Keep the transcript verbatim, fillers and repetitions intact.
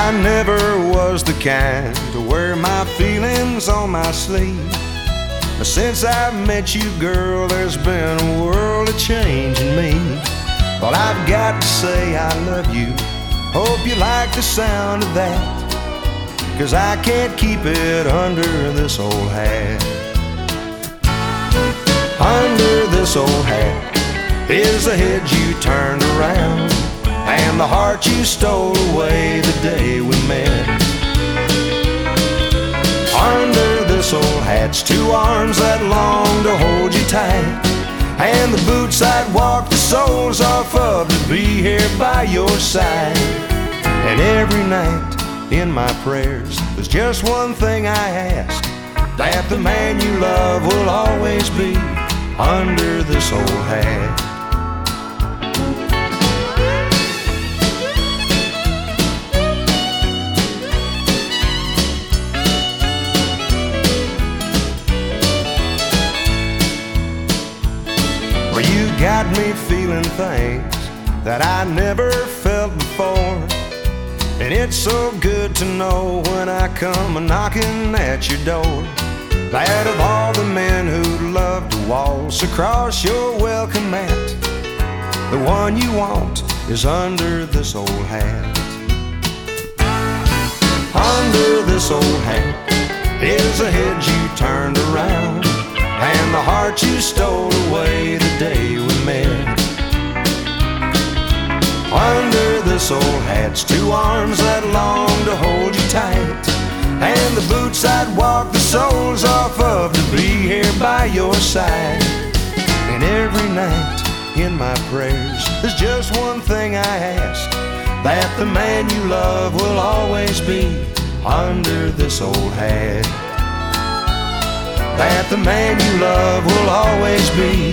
I never was the kind to wear my feelings on my sleeve. But since I've met you, girl, there's been a world of change in me. Well, I've got to say I love you. Hope you like the sound of that, 'cause I can't keep it under this old hat. Under this old hat is the head you turned around, and the heart you stole away the day we met. Under this old hat's two arms that long to hold you tight, and the boots I'd walk the soles off of to be here by your side. And every night in my prayers there's just one thing I ask, that the man you love will always be under this old hat. Well, you got me feeling things that I never felt before, and it's so good to know when I come a-knocking at your door, that of all the men who'd love to waltz across your welcome mat, the one you want is under this old hat. Under this old hat is the head you turned around, and the heart you stole away the day we met. Under this old hat's two arms that long to hold you tight, and the boots I'd walk the soles off of to be here by your side. And every night in my prayers there's just one thing I ask, that the man you love will always be under this old hat. That the man you love will always be